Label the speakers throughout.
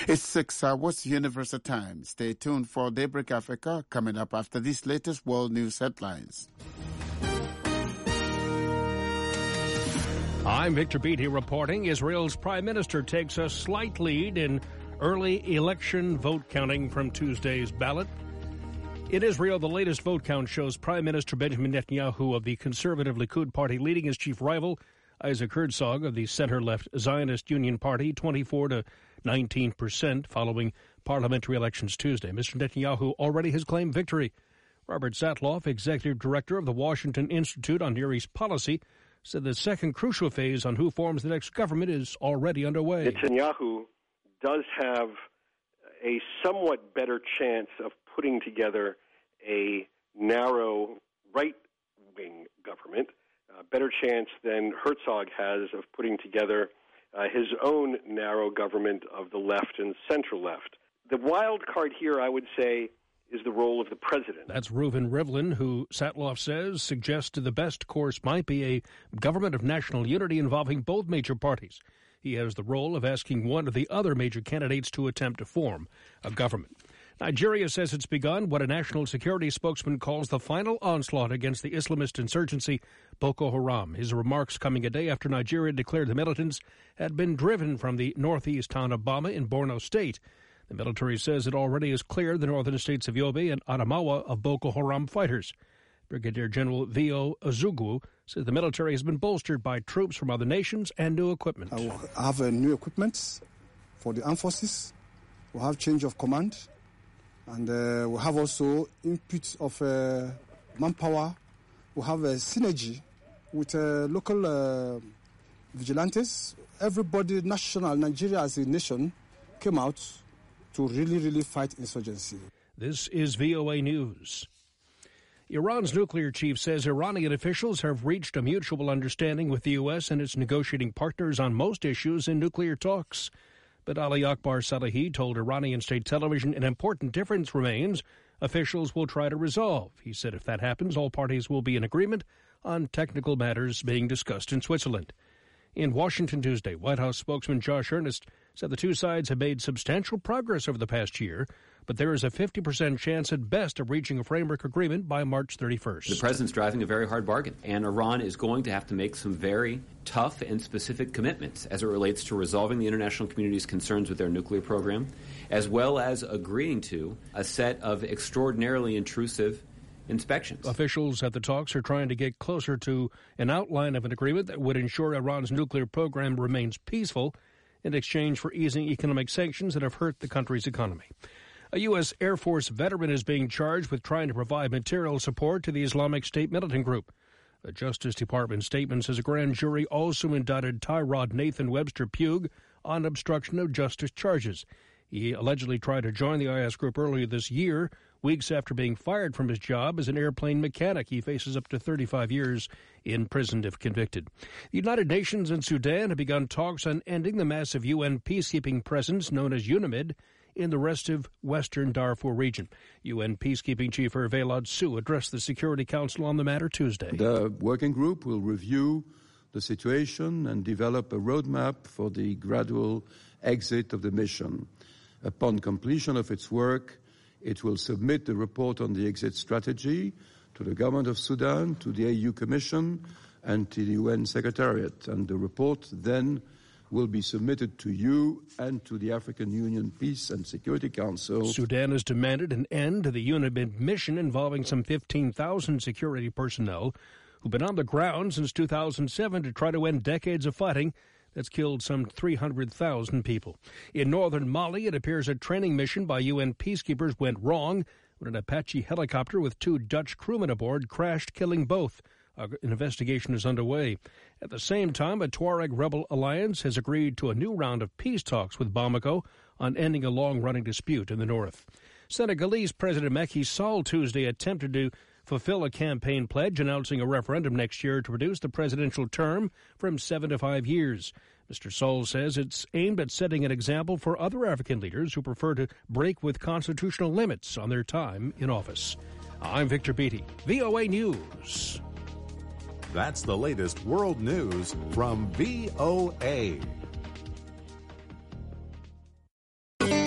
Speaker 1: It's 6 hours Universal Time. Stay tuned for Daybreak Africa coming up after these latest world news headlines.
Speaker 2: I'm Victor Beatty reporting. Israel's prime minister takes a slight lead in early election vote counting from Tuesday's ballot. In Israel, the latest vote count shows Prime Minister Benjamin Netanyahu of the conservative Likud party leading his chief rival, Isaac Herzog of the center-left Zionist Union Party, 24 to 19% following parliamentary elections Tuesday. Mr. Netanyahu already has claimed victory. Robert Zatloff, executive director of the Washington Institute on Near East Policy, said the second crucial phase on who forms the next government is already underway.
Speaker 3: Netanyahu does have a somewhat better chance of putting together a narrow right-wing government, a better chance than Herzog has of putting together his own narrow government of the left and central-left. The wild card here, I would say, is the role of the president.
Speaker 2: That's Reuven Rivlin, who Satloff says suggests the best course might be a government of national unity involving both major parties. He has the role of asking one of the other major candidates to attempt to form a government. Nigeria says it's begun what a national security spokesman calls the final onslaught against the Islamist insurgency Boko Haram. His remarks coming a day after Nigeria declared the militants had been driven from the northeast town of Bama in Borno State. The military says it already has cleared the northern states of Yobe and Adamawa of Boko Haram fighters. Brigadier General V.O. Azugwu says the military has been bolstered by troops from other nations and new equipment.
Speaker 4: I have new equipment for the armed forces. We have change of command. And we have also input of manpower. We have a synergy with local vigilantes. Everybody, national Nigeria as a nation, came out to really fight insurgency.
Speaker 2: This is VOA News. Iran's nuclear chief says Iranian officials have reached a mutual understanding with the U.S. and its negotiating partners on most issues in nuclear talks. But Ali Akbar Salehi told Iranian state television an important difference remains officials will try to resolve. He said if that happens, all parties will be in agreement on technical matters being discussed in Switzerland. In Washington Tuesday, White House spokesman Josh Earnest said the two sides have made substantial progress over the past year, but there is a 50% chance at best of reaching a framework agreement by March 31st.
Speaker 5: The president's driving a very hard bargain, and Iran is going to have to make some very tough and specific commitments as it relates to resolving the international community's concerns with their nuclear program, as well as agreeing to a set of extraordinarily intrusive inspections.
Speaker 2: Officials at the talks are trying to get closer to an outline of an agreement that would ensure Iran's nuclear program remains peaceful in exchange for easing economic sanctions that have hurt the country's economy. A U.S. Air Force veteran is being charged with trying to provide material support to the Islamic State militant group. The Justice Department statement says a grand jury also indicted Tyrod Nathan Webster Pugh on obstruction of justice charges. He allegedly tried to join the IS group earlier this year, weeks after being fired from his job as an airplane mechanic. He faces up to 35 years in prison if convicted. The United Nations and Sudan have begun talks on ending the massive UN peacekeeping presence known as UNAMID in the restive western Darfur region. UN peacekeeping chief Hervé Ladsou addressed the Security Council on the matter Tuesday.
Speaker 6: The working group will review the situation and develop a roadmap for the gradual exit of the mission. Upon completion of its work, it will submit the report on the exit strategy to the government of Sudan, to the AU Commission, and to the UN Secretariat. And the report then will be submitted to you and to the African Union Peace and Security Council.
Speaker 2: Sudan has demanded an end to the UNAMID mission involving some 15,000 security personnel who've been on the ground since 2007 to try to end decades of fighting that's killed some 300,000 people. In northern Mali, it appears a training mission by UN peacekeepers went wrong when an Apache helicopter with 2 Dutch crewmen aboard crashed, killing both. An investigation is underway. At the same time, a Tuareg rebel alliance has agreed to a new round of peace talks with Bamako on ending a long-running dispute in the north. Senegalese President Macky Sall Tuesday attempted to fulfill a campaign pledge announcing a referendum next year to reduce the presidential term from 7 to 5 years. Mr. Sall says it's aimed at setting an example for other African leaders who prefer to break with constitutional limits on their time in office. I'm Victor Beatty, VOA News.
Speaker 7: That's the latest world news from VOA.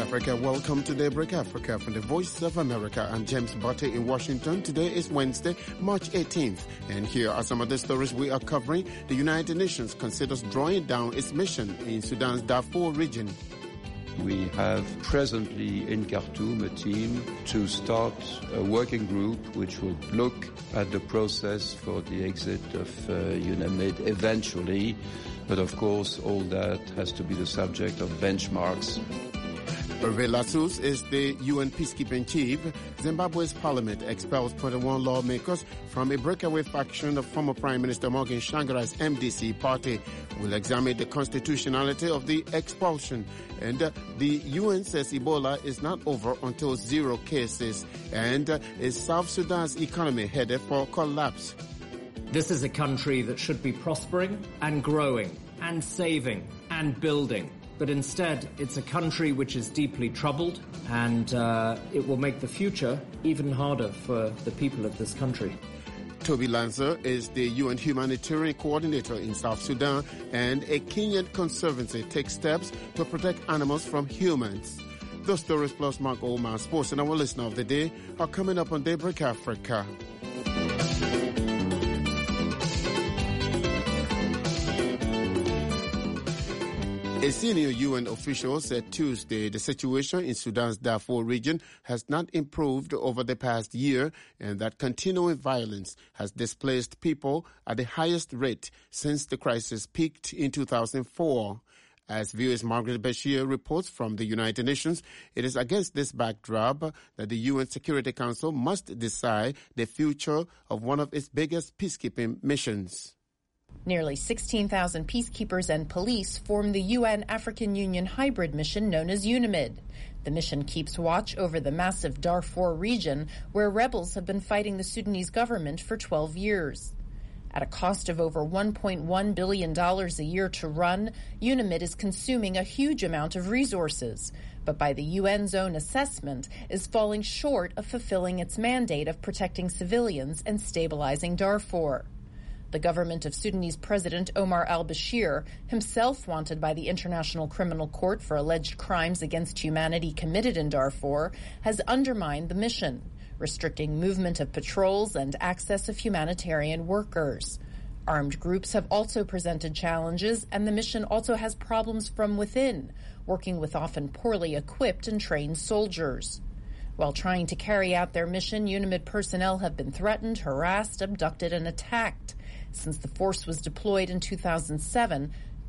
Speaker 1: Africa. Welcome to Daybreak Africa from the Voice of America. I'm James Butte in Washington. Today is Wednesday, March 18th. And here are some of the stories we are covering. The United Nations considers drawing down its mission in Sudan's Darfur region.
Speaker 6: We have presently in Khartoum a team to start a working group which will look at the process for the exit of UNAMID eventually. But of course, all that has to be the subject of benchmarks.
Speaker 1: Hervé Lassous is the UN peacekeeping chief. Zimbabwe's parliament expels 21 lawmakers from a breakaway faction of former Prime Minister Morgan Tsvangirai's MDC party. We'll examine the constitutionality of the expulsion. And the UN says Ebola is not over until 0 cases. And is South Sudan's economy headed for collapse?
Speaker 8: This is a country that should be prospering and growing and saving and building. But instead, it's a country which is deeply troubled, and it will make the future even harder for the people of this country.
Speaker 1: Toby Lanza is the UN humanitarian coordinator in South Sudan, and a Kenyan conservancy takes steps to protect animals from humans. Those stories plus Mark Oman Sports and our listener of the day are coming up on Daybreak Africa. A senior UN official said Tuesday the situation in Sudan's Darfur region has not improved over the past year and that continuing violence has displaced people at the highest rate since the crisis peaked in 2004. As VOA's Margaret Bashir reports from the United Nations, it is against this backdrop that the UN Security Council must decide the future of one of its biggest peacekeeping missions.
Speaker 9: Nearly 16,000 peacekeepers and police form the UN African Union hybrid mission known as UNAMID. The mission keeps watch over the massive Darfur region, where rebels have been fighting the Sudanese government for 12 years. At a cost of over $1.1 billion a year to run, UNAMID is consuming a huge amount of resources, but by the UN's own assessment, is falling short of fulfilling its mandate of protecting civilians and stabilizing Darfur. The government of Sudanese President Omar al-Bashir, himself wanted by the International Criminal Court for alleged crimes against humanity committed in Darfur, has undermined the mission, restricting movement of patrols and access of humanitarian workers. Armed groups have also presented challenges, and the mission also has problems from within, working with often poorly equipped and trained soldiers. While trying to carry out their mission, UNAMID personnel have been threatened, harassed, abducted, and attacked. Since the force was deployed in 2007,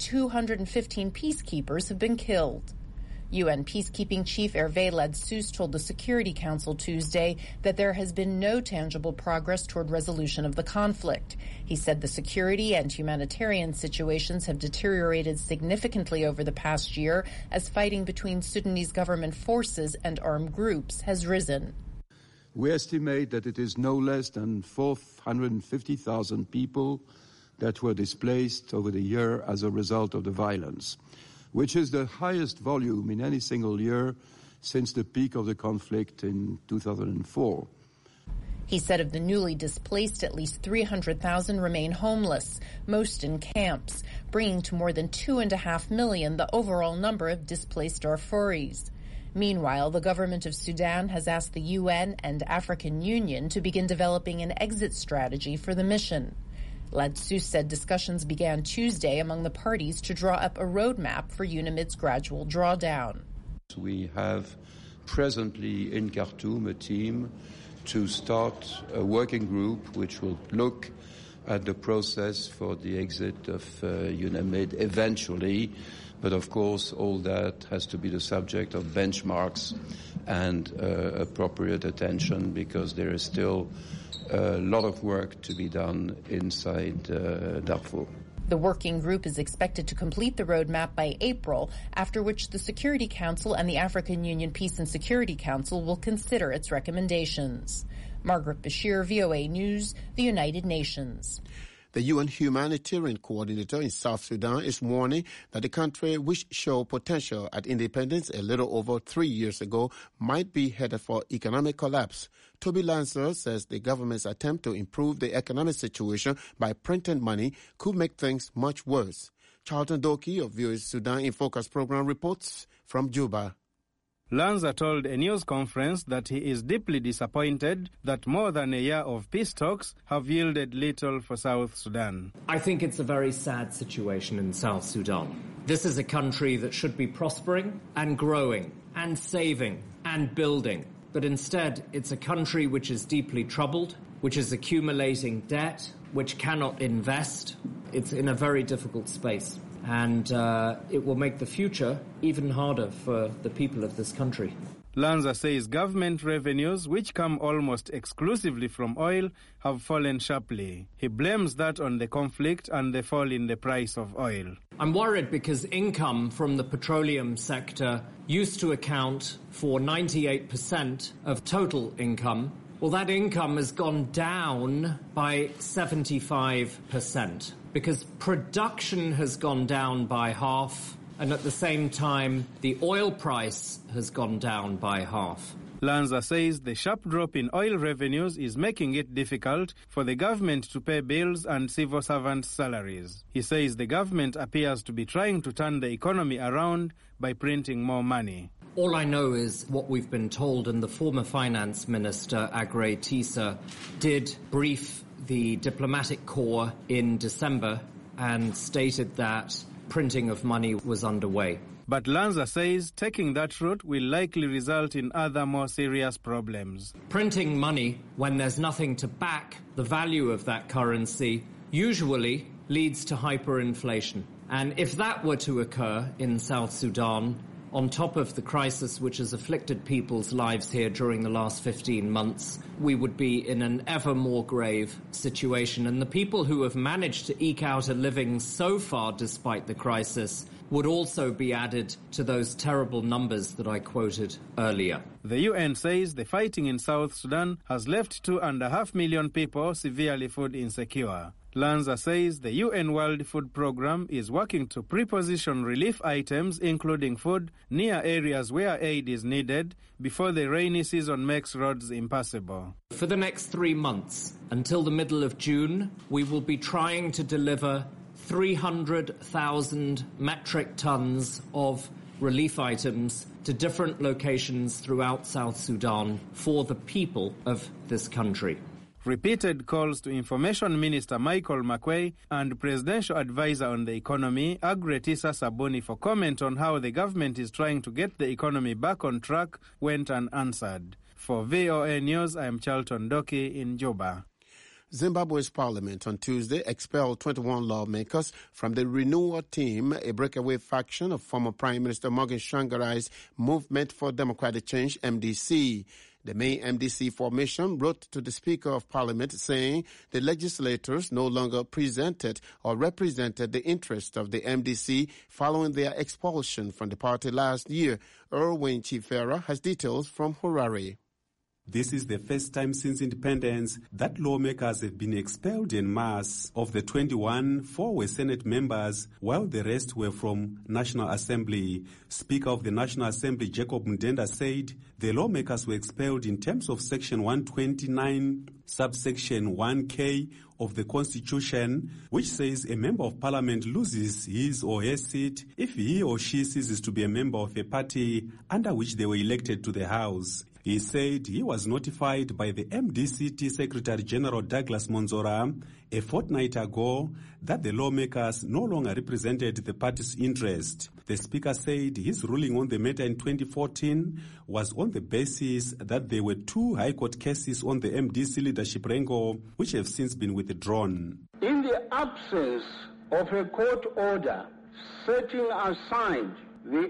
Speaker 9: 215 peacekeepers have been killed. UN peacekeeping chief Hervé Lassous told the Security Council Tuesday that there has been no tangible progress toward resolution of the conflict. He said the security and humanitarian situations have deteriorated significantly over the past year as fighting between Sudanese government forces and armed groups has risen.
Speaker 6: We estimate that it is no less than 450,000 people that were displaced over the year as a result of the violence, which is the highest volume in any single year since the peak of the conflict in 2004.
Speaker 9: He said of the newly displaced, at least 300,000 remain homeless, most in camps, bringing to more than 2.5 million the overall number of displaced Darfuris. Meanwhile, the government of Sudan has asked the UN and African Union to begin developing an exit strategy for the mission. Lassous said discussions began Tuesday among the parties to draw up a roadmap for UNAMID's gradual drawdown.
Speaker 6: We have presently in Khartoum a team to start a working group which will look at the process for the exit of UNAMID eventually. But of course, all that has to be the subject of benchmarks and appropriate attention, because there is still a lot of work to be done inside Darfur.
Speaker 9: The working group is expected to complete the roadmap by April, after which the Security Council and the African Union Peace and Security Council will consider its recommendations. Margaret Bashir, VOA News, the United Nations.
Speaker 1: The UN humanitarian coordinator in South Sudan is warning that the country, which showed potential at independence a little over 3 years ago, might be headed for economic collapse. Toby Lancer says the government's attempt to improve the economic situation by printing money could make things much worse. Charlton Doki of VOA's Sudan in Focus program reports from Juba.
Speaker 10: Lanza told a news conference that he is deeply disappointed that more than a year of peace talks have yielded little for South Sudan.
Speaker 8: I think it's a very sad situation in South Sudan. This is a country that should be prospering and growing and saving and building. But instead, it's a country which is deeply troubled, which is accumulating debt, which cannot invest. It's in a very difficult space. And it will make the future even harder for the people of this country.
Speaker 10: Lanza says government revenues, which come almost exclusively from oil, have fallen sharply. He blames that on the conflict and the fall in the price of oil.
Speaker 8: I'm worried because income from the petroleum sector used to account for 98% of total income. Well, that income has gone down by 75% because production has gone down by half, and at the same time, the oil price has gone down by half.
Speaker 10: Lanza says the sharp drop in oil revenues is making it difficult for the government to pay bills and civil servants' salaries. He says the government appears to be trying to turn the economy around by printing more money.
Speaker 8: All I know is what we've been told, and the former finance minister, Agrey Tisa, did brief the diplomatic corps in December and stated that printing of money was underway.
Speaker 10: But Lanza says taking that route will likely result in other more serious problems.
Speaker 8: Printing money when there's nothing to back the value of that currency usually leads to hyperinflation. And if that were to occur in South Sudan, on top of the crisis which has afflicted people's lives here during the last 15 months, we would be in an ever more grave situation. And the people who have managed to eke out a living so far despite the crisis would also be added to those terrible numbers that I quoted earlier.
Speaker 10: The UN says the fighting in South Sudan has left 2.5 million people severely food insecure. Lanza says the UN World Food Programme is working to preposition relief items, including food, near areas where aid is needed before the rainy season makes roads impassable.
Speaker 8: For the next 3 months, until the middle of June, we will be trying to deliver 300,000 metric tons of relief items to different locations throughout South Sudan for the people of this country.
Speaker 10: Repeated calls to Information Minister Michael Makwei and Presidential Advisor on the Economy, Agrey Tisa Sabuni, for comment on how the government is trying to get the economy back on track went unanswered. For VOA News, I am Charlton Doki in Juba.
Speaker 1: Zimbabwe's parliament on Tuesday expelled 21 lawmakers from the Renewal Team, a breakaway faction of former Prime Minister Morgan Tsvangirai Movement for Democratic Change, MDC. The main MDC formation wrote to the Speaker of Parliament saying the legislators no longer presented or represented the interests of the MDC following their expulsion from the party last year. Erwin Chifera has details from Harare.
Speaker 11: This is the first time since independence that lawmakers have been expelled en masse. Of the 21, 4 were Senate members, while the rest were from National Assembly. Speaker of the National Assembly, Jacob Mdenda, said the lawmakers were expelled in terms of Section 129, subsection 1K of the Constitution, which says a member of parliament loses his or her seat if he or she ceases to be a member of a party under which they were elected to the House. He said he was notified by the MDCT Secretary General Douglas Monzora a fortnight ago that the lawmakers no longer represented the party's interest. The Speaker said his ruling on the matter in 2014 was on the basis that there were 2 High Court cases on the MDC leadership Rengo, which have since been withdrawn.
Speaker 12: In the absence of a court order setting aside the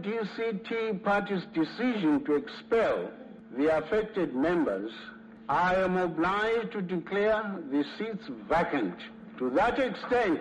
Speaker 12: MDCT party's decision to expel the affected members, I am obliged to declare the seats vacant. To that extent,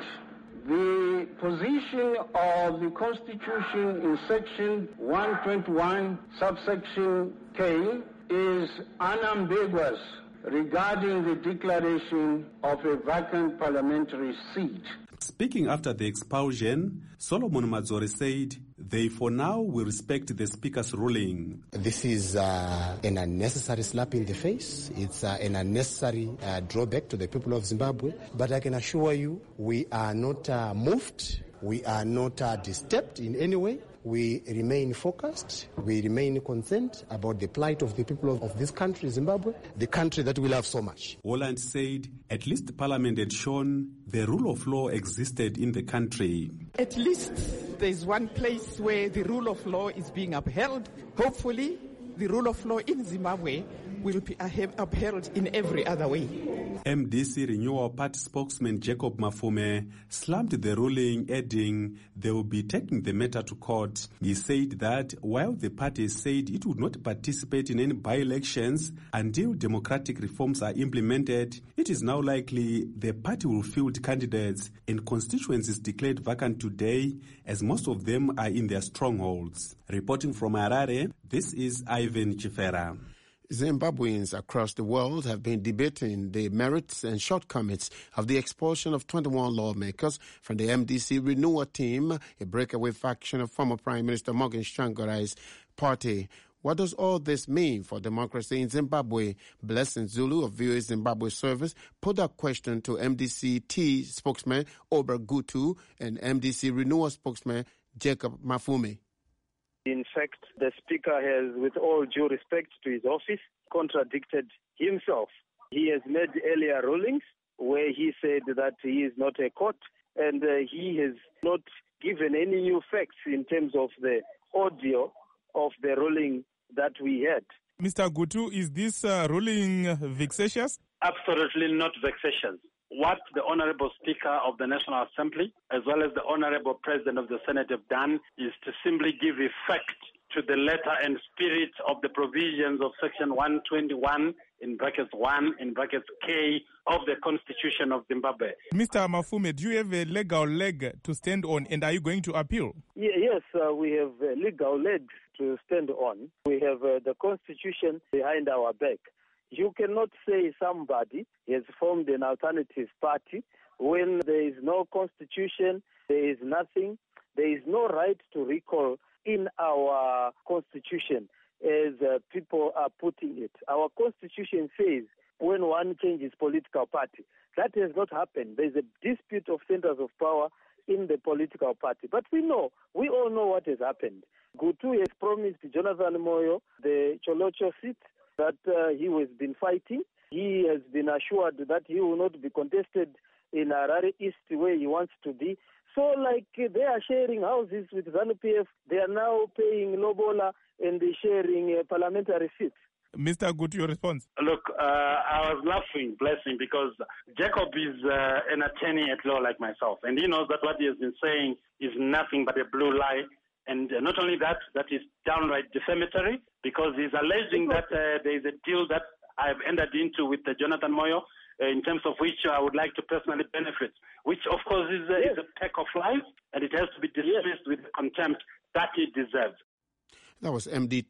Speaker 12: the position of the Constitution in Section 121, subsection K, is unambiguous regarding the declaration of a vacant parliamentary seat.
Speaker 11: Speaking after the expulsion, Solomon Madzori said they for now will respect the Speaker's ruling.
Speaker 13: This is an unnecessary slap in the face. It's an unnecessary drawback to the people of Zimbabwe. But I can assure you, we are not moved. We are not disturbed in any way. we remain focused, we remain concerned about the plight of the people of this country, Zimbabwe, the country that we love so much.
Speaker 11: Holland said at least Parliament had shown the rule of law existed in the country.
Speaker 14: At least there's one place where the rule of law is being upheld. Hopefully, the rule of law in Zimbabwe will be upheld in every other way.
Speaker 11: MDC Renewal Party spokesman Jacob Mafume slammed the ruling, adding they will be taking the matter to court. He said that while the party said it would not participate in any by-elections until democratic reforms are implemented, it is now likely the party will field candidates and constituencies declared vacant today, as most of them are in their strongholds. Reporting from Harare, this is Ivan Chifera.
Speaker 1: Zimbabweans across the world have been debating the merits and shortcomings of the expulsion of 21 lawmakers from the MDC Renewal team, a breakaway faction of former Prime Minister Morgan Tsvangirai's party. What does all this mean for democracy in Zimbabwe? Blessing Zulu of VOA Zimbabwe Service put that question to MDC-T spokesman Ober Gutu and MDC Renewal spokesman Jacob Mafume.
Speaker 15: In fact, the Speaker has, with all due respect to his office, contradicted himself. He has made earlier rulings where he said that he is not a court, and he has not given any new facts in terms of the audio of the ruling that we had.
Speaker 16: Mr. Gutu, is this ruling vexatious?
Speaker 17: Absolutely not vexatious. What the Honorable Speaker of the National Assembly, as well as the Honorable President of the Senate have done, is to simply give effect to the letter and spirit of the provisions of Section 121, in brackets 1, in brackets K, of the Constitution of Zimbabwe.
Speaker 16: Mr. Mafume, do you have a legal leg to stand on, and are you going to appeal?
Speaker 15: Yes, we have legal legs to stand on. We have the Constitution behind our back. You cannot say somebody has formed an alternative party when there is no constitution, there is nothing, there is no right to recall in our constitution as people are putting it. Our constitution says when one changes political party. That has not happened. There is a dispute of centers of power in the political party. But we all know what has happened. Gutu has promised Jonathan Moyo the Cholocho seat that he has been fighting. He has been assured that he will not be contested in Harare East where he wants to be. So like they are sharing houses with ZANU-PF, they are now paying Lobola and they're sharing parliamentary seats.
Speaker 16: Mr. Gutu, your response?
Speaker 17: Look, I was laughing, blessing, because Jacob is an attorney at law like myself, and he knows that what he has been saying is nothing but a blue lie. And not only that, that is downright defamatory, because he's alleging that there is a deal that I've entered into with Jonathan Moyo, in terms of which I would like to personally benefit, which of course is a pack of lies, and it has to be dismissed with the contempt that it deserves.
Speaker 1: That was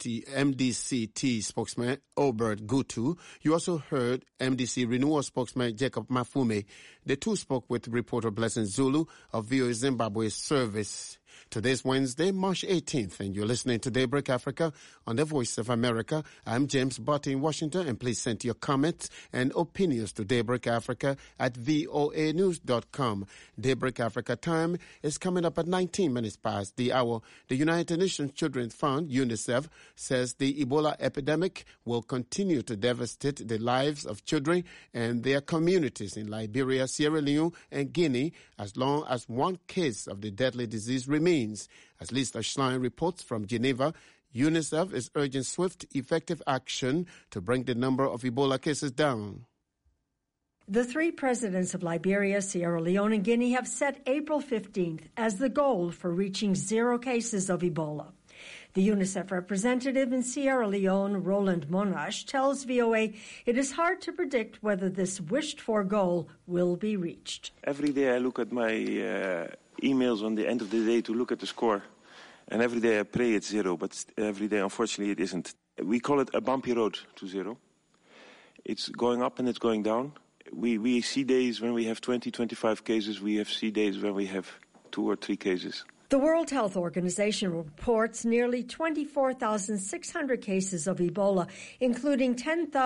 Speaker 1: MDC-T spokesman Obert Gutu. You also heard MDC Renewal spokesman Jacob Mafume. The two spoke with reporter Blessing Zulu of VOA Zimbabwe Service. Today's Wednesday, March 18th, and you're listening to Daybreak Africa on the Voice of America. I'm James Butt in Washington, and please send your comments and opinions to Daybreak Africa at voanews.com. Daybreak Africa time is coming up at 19 minutes past the hour. The United Nations Children's Fund, UNICEF, says the Ebola epidemic will continue to devastate the lives of children and their communities in Liberia, Sierra Leone, and Guinea as long as one case of the deadly disease remains. As Lisa Schlein reports from Geneva, UNICEF is urging swift, effective action to bring the number of Ebola cases down.
Speaker 18: The three presidents of Liberia, Sierra Leone, and Guinea have set April 15th as the goal for reaching 0 cases of Ebola. The UNICEF representative in Sierra Leone, Roland Monash, tells VOA it is hard to predict whether this wished-for goal will be reached.
Speaker 19: Every day I look at my emails on the end of the day to look at the score, and every day I pray it's 0, but every day, unfortunately, it isn't. We call it a bumpy road to 0. It's going up and it's going down. We see days when we have 20, 25 cases. We see days when we have 2 or 3 cases.
Speaker 18: The World Health Organization reports nearly 24,600 cases of Ebola, including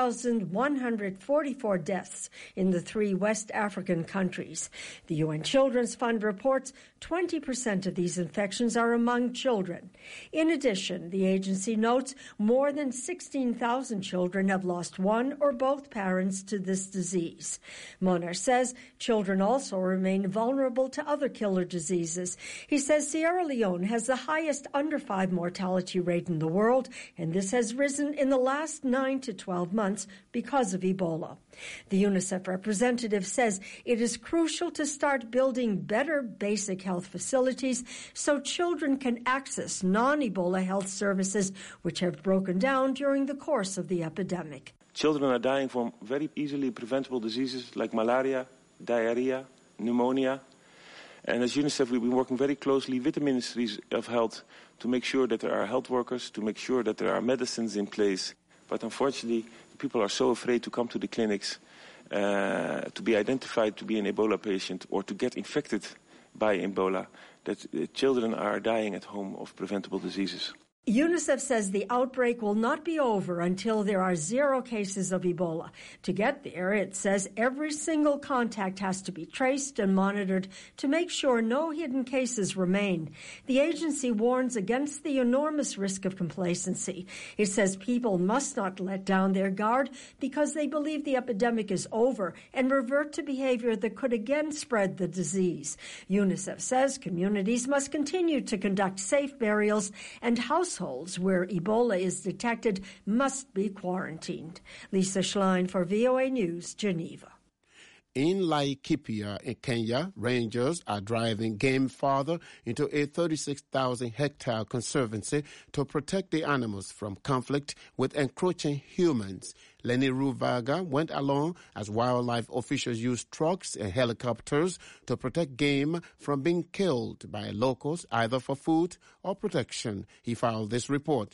Speaker 18: 10,144 deaths in the 3 West African countries. The UN Children's Fund reports 20% of these infections are among children. In addition, the agency notes more than 16,000 children have lost one or both parents to this disease. Monar says children also remain vulnerable to other killer diseases. He says Sierra Leone has the highest under 5 mortality rate in the world, and this has risen in the last 9 to 12 months because of Ebola. The UNICEF representative says it is crucial to start building better basic health facilities so children can access non-Ebola health services, which have broken down during the course of the epidemic.
Speaker 19: Children are dying from very easily preventable diseases like malaria, diarrhea, pneumonia. And as UNICEF, we've been working very closely with the Ministries of Health to make sure that there are health workers, to make sure that there are medicines in place. But unfortunately, people are so afraid to come to the clinics to be identified to be an Ebola patient or to get infected by Ebola, that children are dying at home of preventable diseases.
Speaker 18: UNICEF says the outbreak will not be over until there are 0 cases of Ebola. To get there, it says every single contact has to be traced and monitored to make sure no hidden cases remain. The agency warns against the enormous risk of complacency. It says people must not let down their guard because they believe the epidemic is over and revert to behavior that could again spread the disease. UNICEF says communities must continue to conduct safe burials, and households where Ebola is detected must be quarantined. Lisa Schlein for VOA News, Geneva.
Speaker 1: In Laikipia in Kenya, rangers are driving game farther into a 36,000-hectare conservancy to protect the animals from conflict with encroaching humans. Lenny Ruvaga went along as wildlife officials used trucks and helicopters to protect game from being killed by locals, either for food or protection. He filed this report.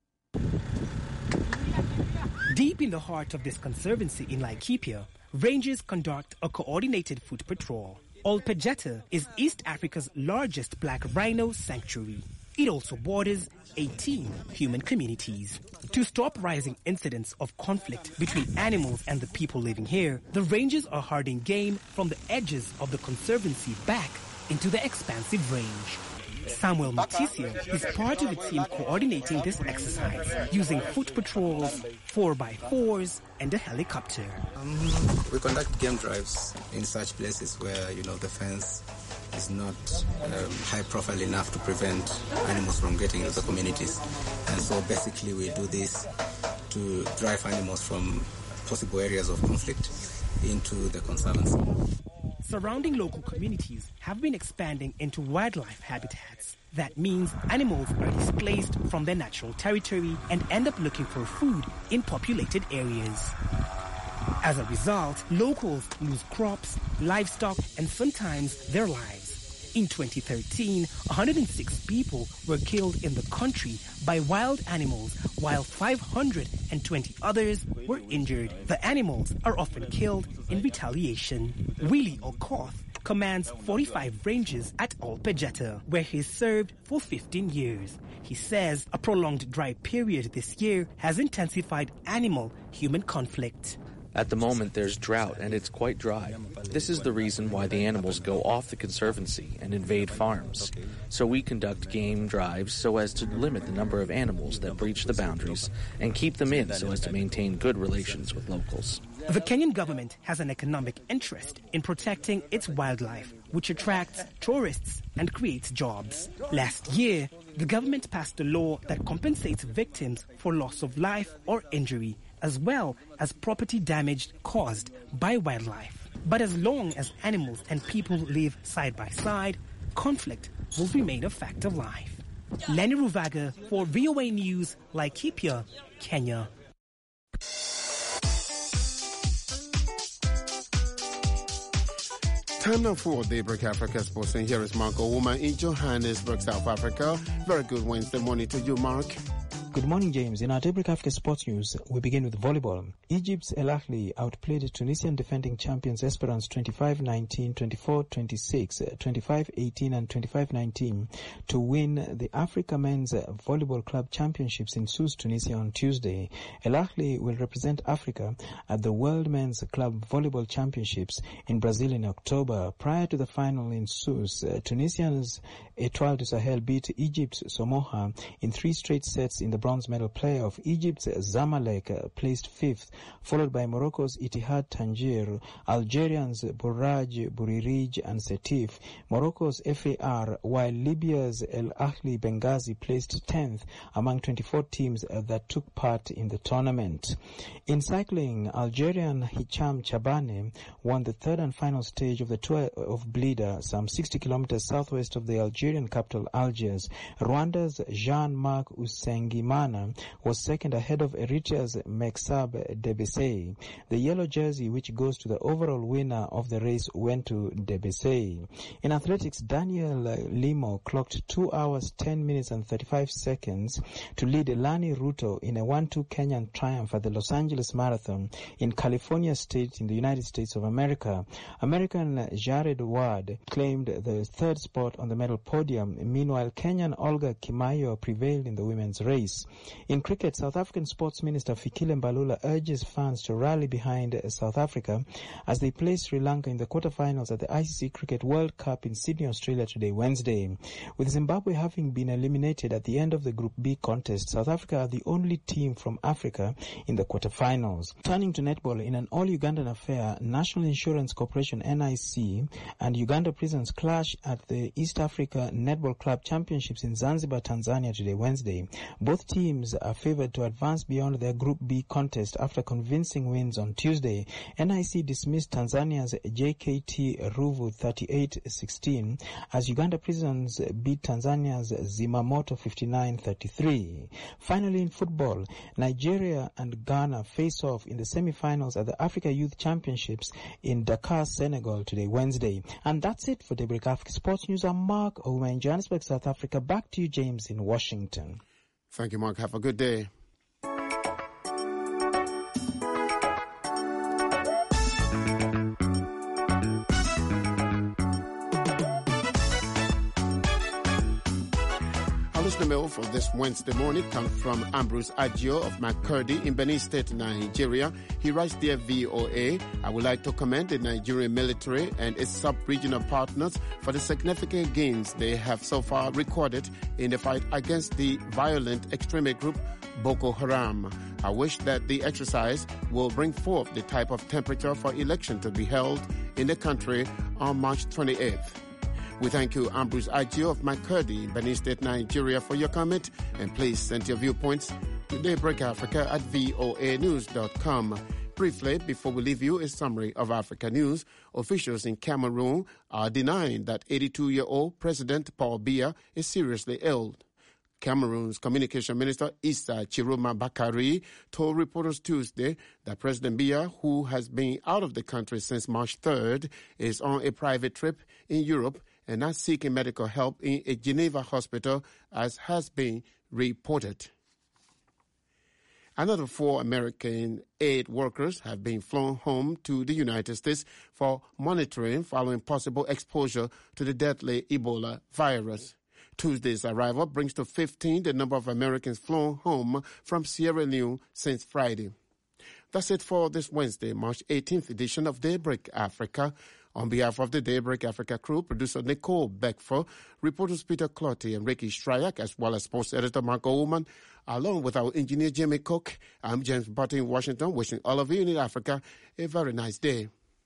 Speaker 20: Deep in the heart of this conservancy in Laikipia, rangers conduct a coordinated foot patrol. Olpejeta is East Africa's largest black rhino sanctuary. It also borders 18 human communities. To stop rising incidents of conflict between animals and the people living here, the rangers are herding game from the edges of the conservancy back into the expansive range. Samuel Matisio is part of a team coordinating this exercise, using foot patrols, 4x4s, and a helicopter.
Speaker 21: We conduct game drives in such places where, the fence is not high profile enough to prevent animals from getting into the communities. And so basically we do this to drive animals from possible areas of conflict into the conservancy.
Speaker 20: Surrounding local communities have been expanding into wildlife habitats. That means animals are displaced from their natural territory and end up looking for food in populated areas. As a result, locals lose crops, livestock, and sometimes their lives. In 2013, 106 people were killed in the country by wild animals, while 520 others were injured. The animals are often killed in retaliation. Willie Okoth commands 45 ranges at Olpejeta, where he served for 15 years. He says a prolonged dry period this year has intensified animal-human conflict.
Speaker 22: At the moment, there's drought, and it's quite dry. This is the reason why the animals go off the conservancy and invade farms. So we conduct game drives so as to limit the number of animals that breach the boundaries and keep them in so as to maintain good relations with locals.
Speaker 20: The Kenyan government has an economic interest in protecting its wildlife, which attracts tourists and creates jobs. Last year, the government passed a law that compensates victims for loss of life or injury, as well as property damage caused by wildlife. But as long as animals and people live side by side, conflict will remain a fact of life. Lenny Ruvaga for VOA News, Laikipia, Kenya.
Speaker 1: Time now for Daybreak Africa Sports, and here is Mark Ouma in Johannesburg, South Africa. Very good Wednesday morning to you, Mark.
Speaker 3: Good morning, James. In our Daybreak Africa Sports News, we begin with volleyball. Egypt's El Ahly outplayed Tunisian defending champions Esperance 25-19, 24-26, 25-18 and 25-19 to win the Africa Men's Volleyball Club Championships in Sousse, Tunisia on Tuesday. El Ahly will represent Africa at the World Men's Club Volleyball Championships in Brazil in October. Prior to the final in Sousse, Tunisians Etoile du Sahel beat Egypt's Samoa in 3 straight sets in the bronze medal playoff. Egypt's Zamalek placed 5th, followed by Morocco's Ittihad Tangier, Algerians Bourraj, Buririj and Setif, Morocco's FAR, while Libya's El Ahly Benghazi placed 10th among 24 teams that took part in the tournament. In cycling, Algerian Hicham Chabane won the 3rd and final stage of the Tour of Blida, some 60 kilometers southwest of the Algerian capital Algiers. Rwanda's Jean-Marc Usengimana was second ahead of Eritrea's Meksab Debesay. The yellow jersey, which goes to the overall winner of the race, went to Debesay. In athletics, Daniel Limo clocked 2 hours, 10 minutes and 35 seconds to lead Lani Ruto in a 1-2 Kenyan triumph at the Los Angeles Marathon in California State in the United States of America. American Jared Ward claimed the 3rd spot on the medal podium. Meanwhile, Kenyan Olga Kimayo prevailed in the women's race. In cricket, South African Sports Minister Fikile Mbalula urges fans to rally behind South Africa as they play Sri Lanka in the quarterfinals at the ICC Cricket World Cup in Sydney, Australia today, Wednesday. With Zimbabwe having been eliminated at the end of the Group B contest, South Africa are the only team from Africa in the quarterfinals. Turning to netball, in an all-Ugandan affair, National Insurance Corporation NIC and Uganda Prisons clash at the East Africa Netball Club Championships in Zanzibar, Tanzania today, Wednesday. Both teams are favored to advance beyond their Group B contest after convincing wins on Tuesday. NIC dismissed Tanzania's JKT Ruvu 38-16 as Uganda Prisons beat Tanzania's Zimamoto 59-33. Finally, in football, Nigeria and Ghana face off in the semi-finals at the Africa Youth Championships in Dakar, Senegal today, Wednesday. And that's it for Daybreak Africa Sports News. I'm Mark Ouma in Johannesburg, South Africa. Back to you, James, in Washington.
Speaker 1: Thank you, Mark. Have a good day. Our listener mail for this Wednesday morning comes from Ambrose Adjo of Makurdi in Benin State, Nigeria. He writes, Dear VOA, I would like to commend the Nigerian military and its sub-regional partners for the significant gains they have so far recorded in the fight against the violent extremist group Boko Haram. I wish that the exercise will bring forth the type of temperature for election to be held in the country on March 28th. We thank you, Ambrose Adjo of Makurdi, Benin State, Nigeria, for your comment, and please send your viewpoints to Daybreak Africa at voanews.com. Briefly, before we leave you, a summary of Africa news. Officials in Cameroon are denying that 82-year-old President Paul Biya is seriously ill. Cameroon's Communication Minister Issa Chiroma Bakari told reporters Tuesday that President Biya, who has been out of the country since March 3rd, is on a private trip in Europe and not seeking medical help in a Geneva hospital, as has been reported. Another 4 American aid workers have been flown home to the United States for monitoring following possible exposure to the deadly Ebola virus. Tuesday's arrival brings to 15 the number of Americans flown home from Sierra Leone since Friday. That's it for this Wednesday, March 18th edition of Daybreak Africa. On behalf of the Daybreak Africa crew, producer Nicole Beckford, reporters Peter Clotty and Ricky Stryak, as well as sports editor Marco Ullman, along with our engineer Jimmy Cook, I'm James Button in Washington, wishing all of you in Africa a very nice day.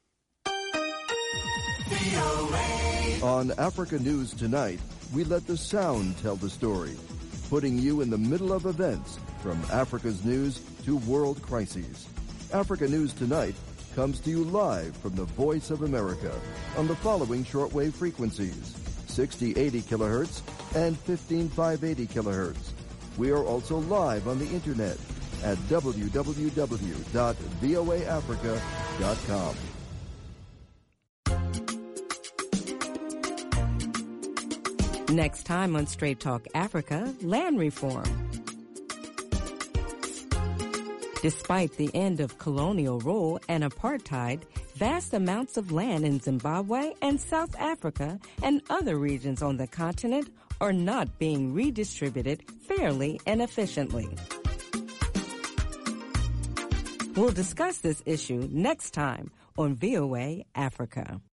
Speaker 4: On Africa News Tonight, we let the sound tell the story, putting you in the middle of events from Africa's news to world crises. Africa News Tonight comes to you live from the Voice of America on the following shortwave frequencies, 6080 kilohertz and 15580 kilohertz. We are also live on the internet at www.voaafrica.com.
Speaker 23: Next time on Straight Talk Africa, land reform.
Speaker 2: Despite the end of colonial rule and apartheid, vast amounts of land in Zimbabwe and South Africa and other regions on the continent are not being redistributed fairly and efficiently. We'll discuss this issue next time on VOA Africa.